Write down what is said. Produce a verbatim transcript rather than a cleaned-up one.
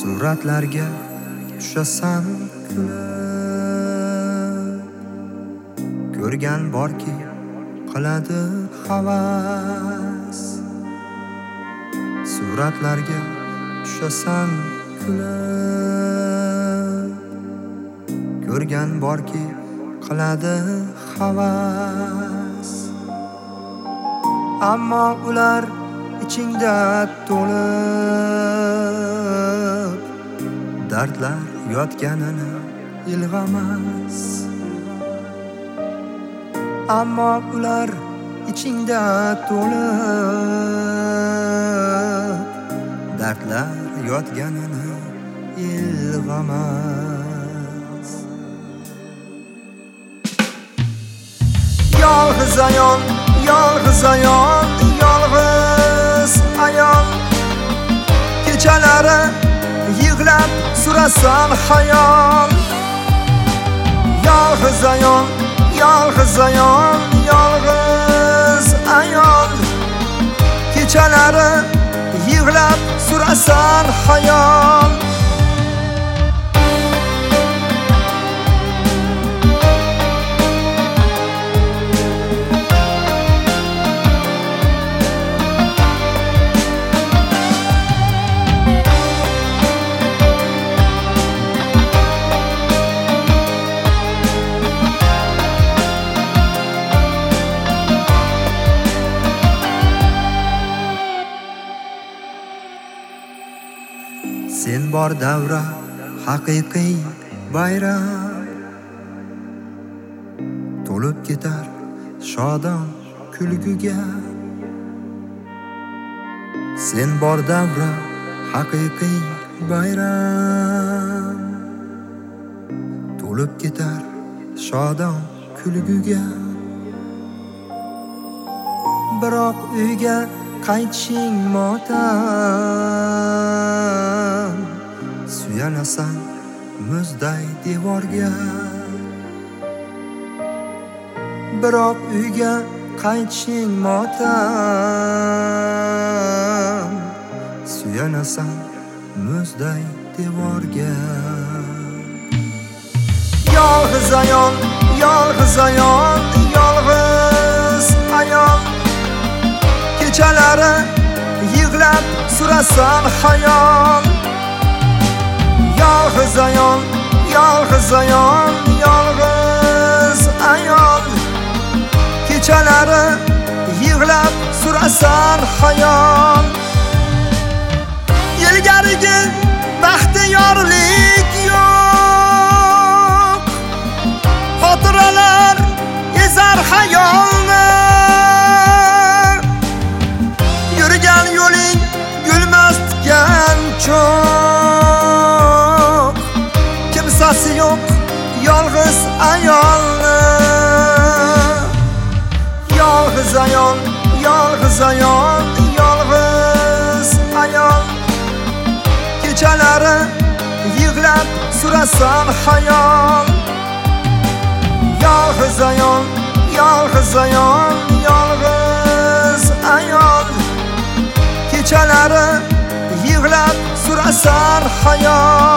suratlarga tushasan kulib, ko'rgan borki qiladi havas. Suratlarga tushasan kulib, ko'rgan borki qiladi havas. Ammo ular ichingda to'lib, dardlar yotganini ilg'amas. Ammo ular ichingda to'lib, dardlar yotganini ilg'amas. Yolg'iz ayol, yolg'iz ayol, yolg'iz ayol, kechalari yig'lab surasan xayol. Yolg'iz ayol, yolg'iz ayol, yolg'iz ayol, kechalari yig'lab surasan xayol. Sen bor davra haqiqiy bayram, to'lib ketar shodon kulguga. Sen bor davra haqiqiy bayram, to'lib ketar shodon kulguga. Biroq uyga qaytishing motam, suyanasan muzday devorga. Biroq uyga qaytishing motam, suyanasan muzday devorga. Yolg'iz ayol, yolg'iz ayol, yolg'iz ayol, kechalari yig'lab surasan xayol. Yolg'iz ayol, yolg'iz ayol, yolg'iz ayol, kechalari yig'lab surasan xayol. Ilgarigi baxtiyorlik yo'q, xotiralar ezar xayolni. Yurgan yo'ling gulmas tikan cho'q, kimsasi yo'q yolg'iz ayolni. Yolg'iz ayol, yolg'iz ayol, yolg'iz ayol, kechalari yig'lab surasan xayol. Yolg'iz ayol, yolg'iz ayol, yolg'iz ayol, kechalari yig'lab surasan xayol.